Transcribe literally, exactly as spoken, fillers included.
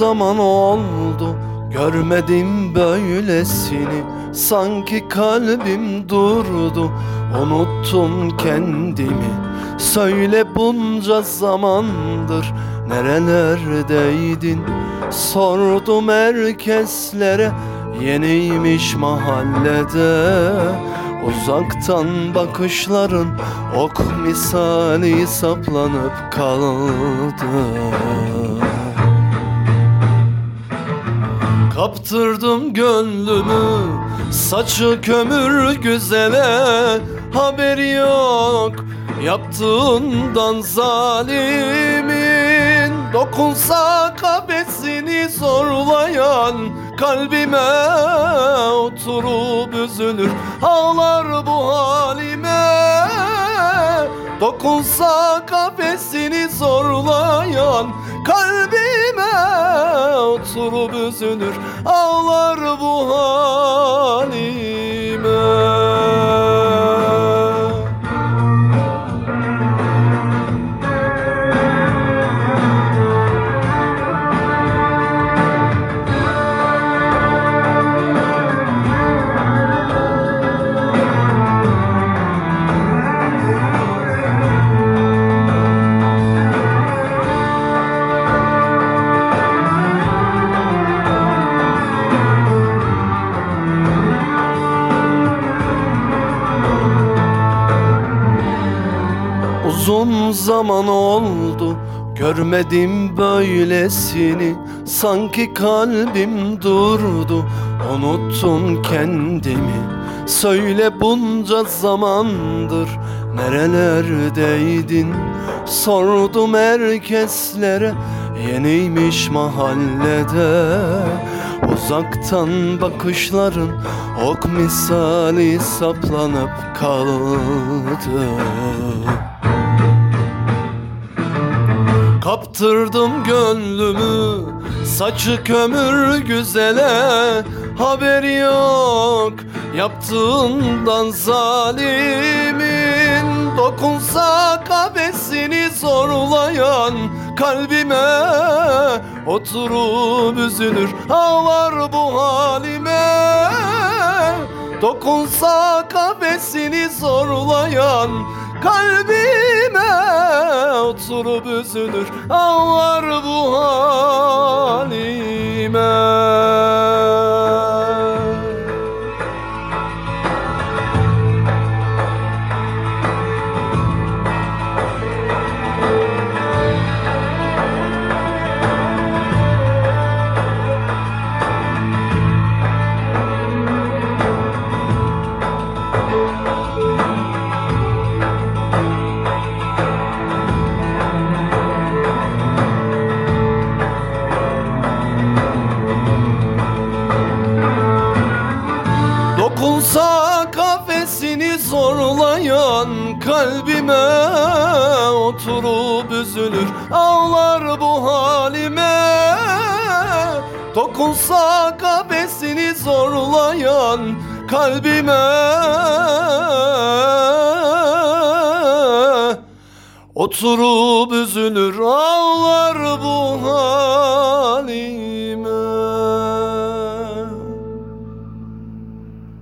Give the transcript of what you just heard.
zaman oldu görmedim böylesini. Sanki kalbim durdu, unuttum kendimi. Söyle bunca zamandır nerelerdeydin? Sordum herkeslere, yeniymiş mahallede. Uzaktan bakışların ok misali saplanıp kaldı. Kaptırdım gönlümü saçı kömür güzele. Haberi yok yaptığından zalimin. Dokunsa kafesini zorlayan kalbime oturup üzülür ağlar bu halime. Dokunsa kafesini zorlayan kalbime oturup üzülür ağlar bu halime. Uzun zaman oldu görmedim böylesini. Sanki kalbim durdu, unuttum kendimi. Söyle bunca zamandır nerelerdeydin? Sordum herkeslere, yeniymiş mahallede. Uzaktan bakışların ok misali saplanıp kaldı. Kaptırdım gönlümü saçı kömür güzele. Haberi yok yaptığından zalimin. Dokunsa kafesini zorlayan kalbime oturup üzülür ağlar bu halime. Dokunsa kafesini zorlayan kalbime oturup üzülür ağlar bu halime. Dokunsa kafesini zorlayan kalbime oturup üzülür ağlar bu halime. Dokunsa kafesini zorlayan kalbime oturup üzülür ağlar bu halime.